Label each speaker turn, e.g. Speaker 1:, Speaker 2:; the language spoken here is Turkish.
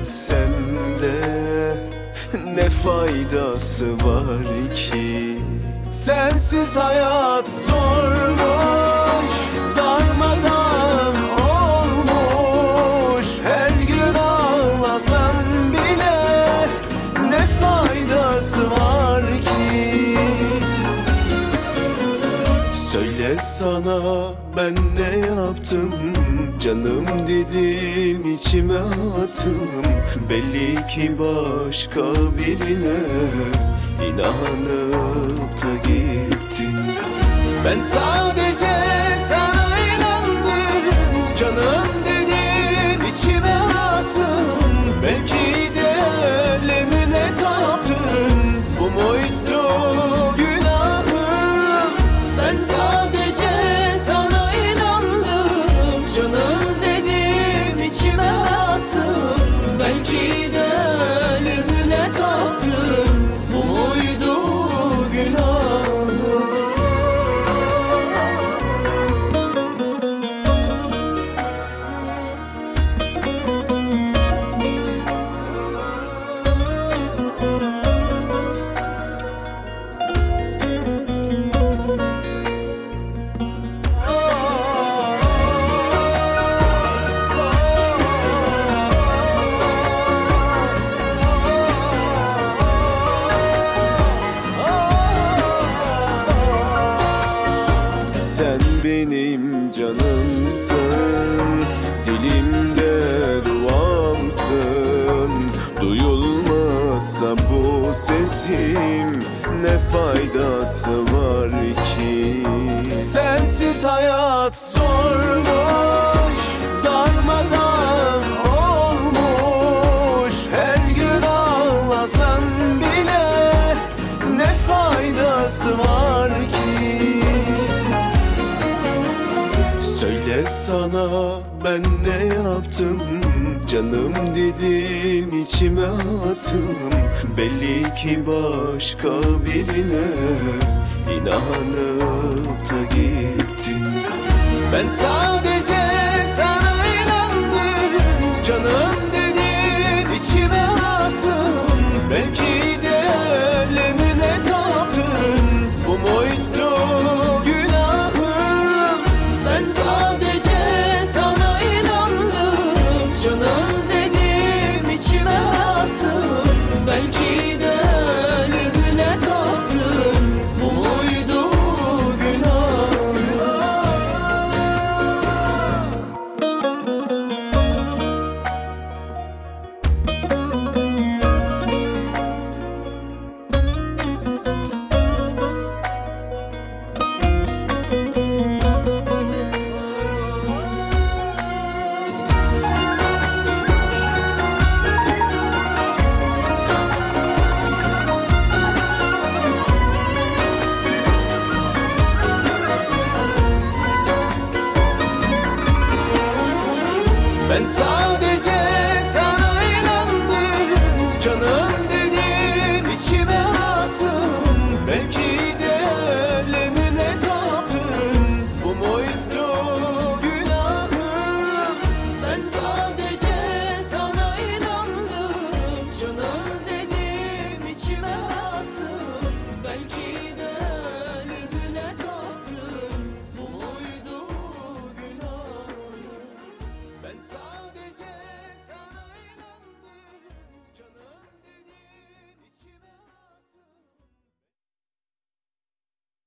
Speaker 1: etsem de ne faydası var ki? Sensiz hayat zormuş, darmadan olmuş. Her gün ağlasam bile ne faydası var ki? Söyle sana ben ne yaptım? Canım dedim içime attım. Belli ki başka birine inanıp da gittin. Ben sadece sana inandım. Canım dedim içime attım. Belki de ölümüne taptım. Bu muydu günahım? Ben sadece sana inandım. Canım dedim içime attım. Belki de ölümüne taptım. Bu muydu günahım? Sen benim canımsın, dilimde duamsın. Duyulmazsa bu sesim ne faydası var ki? Sensiz hayat zormuş, darmadan olmuş. Her gün ağlasan bile ne faydası var ki? Söyle sana ben ne yaptım? Canım dedim içime attım. Belli ki başka birine inanıp da gittin. Ben sadece